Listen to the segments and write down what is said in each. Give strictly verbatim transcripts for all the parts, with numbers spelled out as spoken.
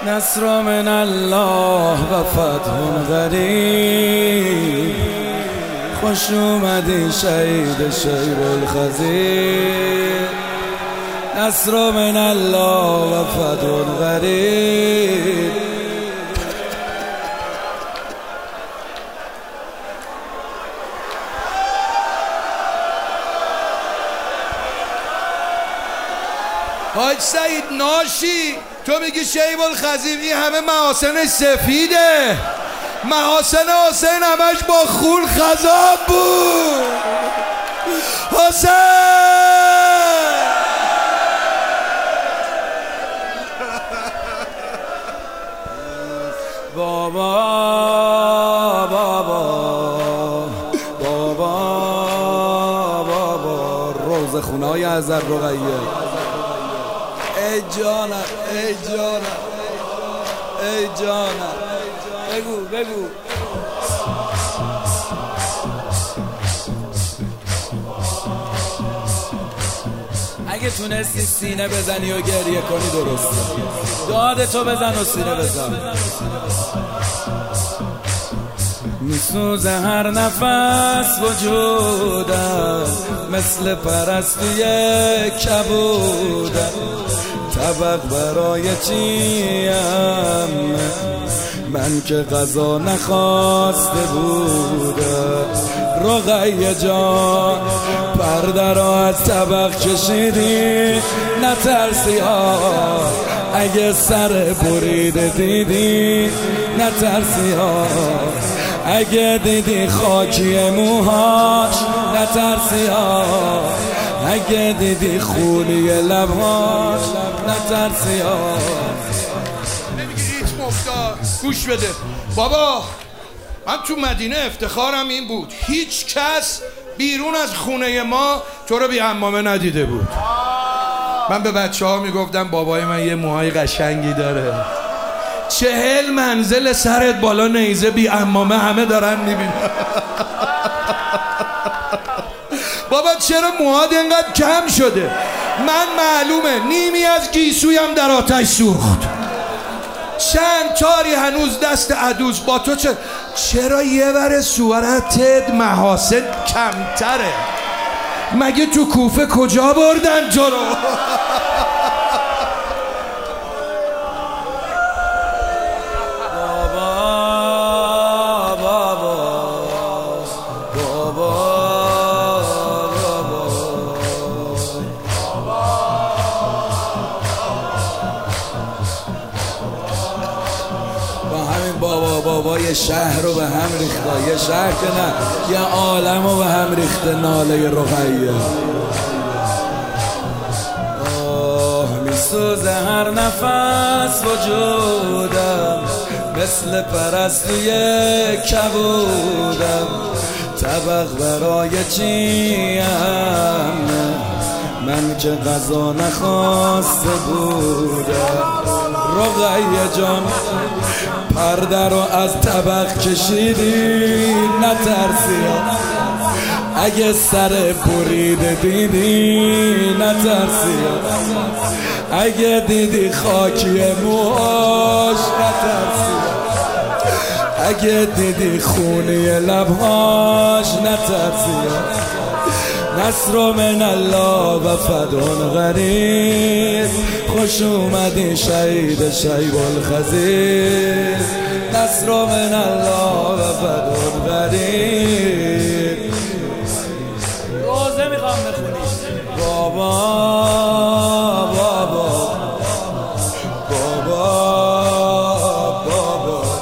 نصر من الله و فتح قریب، خوش اومدی شهید شیب الخضیر. نصر من الله و فتح قریب. حاج سعید ناشی تو میگی شیب الخضیر، این همه محاسن سفیده، محاسن حسین همش با خون خضاب بود. حسین بابا بابا بابا بابا روز خونای ازر رقیه. ای جانم ای جانم ای جانم، بگو بگو. اگه تونستی سینه بزنی و گریه کنی درسته، داد تو بزن و سینه بزن. میسوزه هر نفس وجودم، مثل پرستی کبودم. طبق برای چیم من که غذا نخواسته بودم. رقیه جان پرده را از طبق کشیدی، نترسی ها اگه سر بریده دیدی، نترسی ها اگه دیدی خاکی موهاش، نترسی ها اگه دیدی خونی لبهاش، نترسی ها. نمیگی ریتم افتاد. گوش بده بابا، من تو مدینه افتخارم این بود هیچ کس بیرون از خونه ما تو رو بی عمامه ندیده بود. من به بچه ها میگفتم بابای من یه موهای قشنگی داره، چهل منزل سرت بالا نیزه بی عمامه همه دارن میبینن. بابا چرا موهات اینقدر کم شده؟ من معلومه نیمی از گیسویم در آتش سوخت، چند تاری هنوز دست عدوز با تو. چه چرا یه بر صورتت محاسن کمتره؟ مگه تو کوفه کجا بردن تو رو؟ بابا بابا یه شهر رو به هم ریخته، یه شهر که نه یه عالم رو به هم ریخته. ناله رقیه آه میسوزه هر نفس وجودم، مثل پرستی کبودم. طبق برای چیم من که غذا نخواسته بودم. رقیه جان پرده رو از طبق کشیدی، نترسی اگه سر بریده دیدی، نترسی اگه دیدی خاکی موهاش، نترسی اگه دیدی خونی لبهاش، نترسی. نصر من الله و فتح قریب، خوش اومدی شهید شیب الخضیر. نصر من الله و فتح قریب. روزه میخوام بخونی بابا بابا بابا بابا.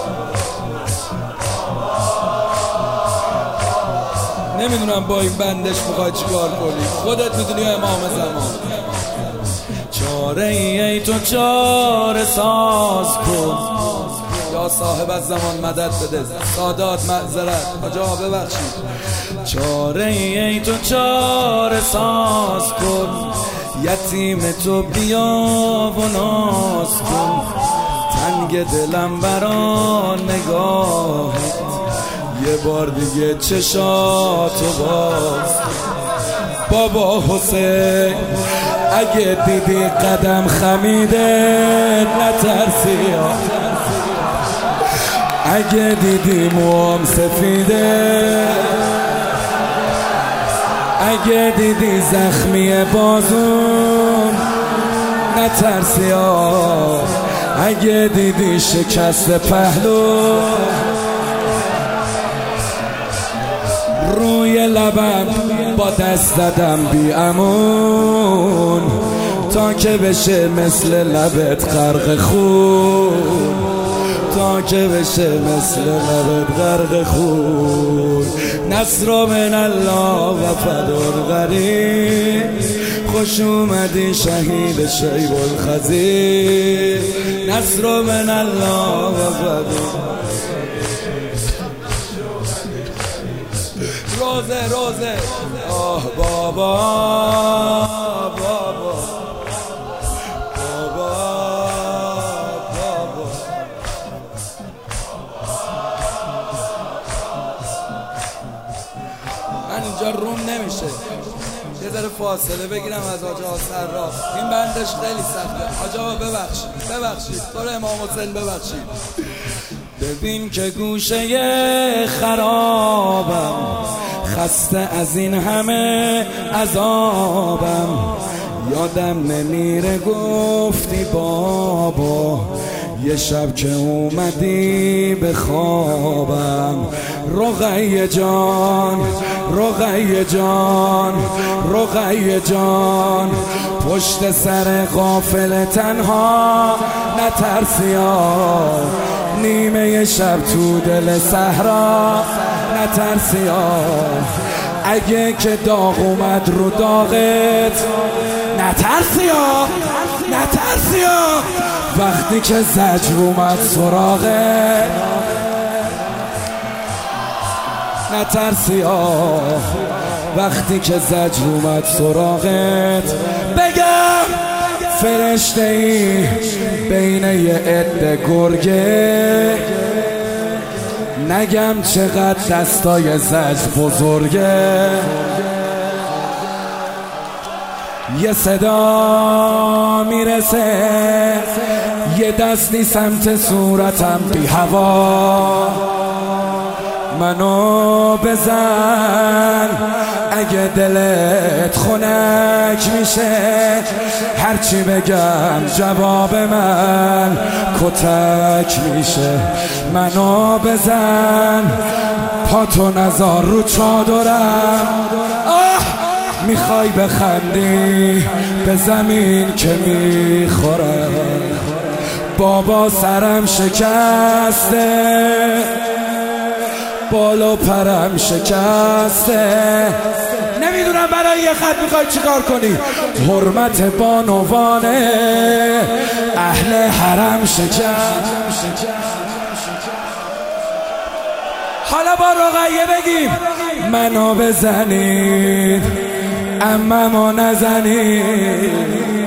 نمیدونم با این بندش میخوای چیکار کنی، خودت میدونی امام زمان. چاره ای تو چاره ساز کن، یا صاحب از زمان مدد بده. سادات معذرت آجا ببخشید. چاره ای تو چاره ساز کن، یتیم تو بیا و ناز کن. تنگ دلم بران نگاهت، یه بار دیگه چشاتو باز. بابا حسین اگه دیدی قدم خمیده نترسی، اگه دیدی موام سفیده، اگه دیدی زخمی بازون نترسی، اگه دیدی شکست پهلو روی لبم با دست زدم بی امون تا که بشه مثل لبت غرق خون، تا که بشه مثل لبت غرق خون. نصر من الله و فدر غریب، خوش اومدی شهید شیب الخزیر. نصر من الله و فدر روزه روزه آه بابا بابا بابا بابا. من اینجا روم نمیشه، یه ذره فاصله بگیرم از آجا سراف. این بندش خیلی سخته آجا، ببخشید ببخشید تو رو امام حسین ببخشید. ببین که گوشه خرابم، خسته از این همه عذابم. یادم نمیره گفتی بابا یه شب که اومدی به خوابم. رقیه جان رقیه جان رقیه جان، پشت سر غافل تنها نترسی، نیمه شب تو دل صحرا نترسی. اگه که داغ اومد رو داغت نترسی، نترسی. وقتی که زجر اومد سراغت نترسی، وقتی که زجر اومد سراغت. بگم فرشته ای بین یه عده گرگه، نگم چقدر دستای زجر بزرگه. یه صدا میرسه، یه دستی سمت صورتم بی هوا. منو بزن اگه دلت خنک میشه، هرچی بگم جواب من کتک میشه. منو بزن پاتو نزار رو چادرم، آه میخوای بخندی به زمین که میخورم. بابا سرم شکسته، بالا پرم شکسته، نمیدونم برای یه خط میخوای چیکار کنی. حرمت بانوانه اهل حرم شکست. حالا با رقیه بگیم منو بزنید، عممو نزنید.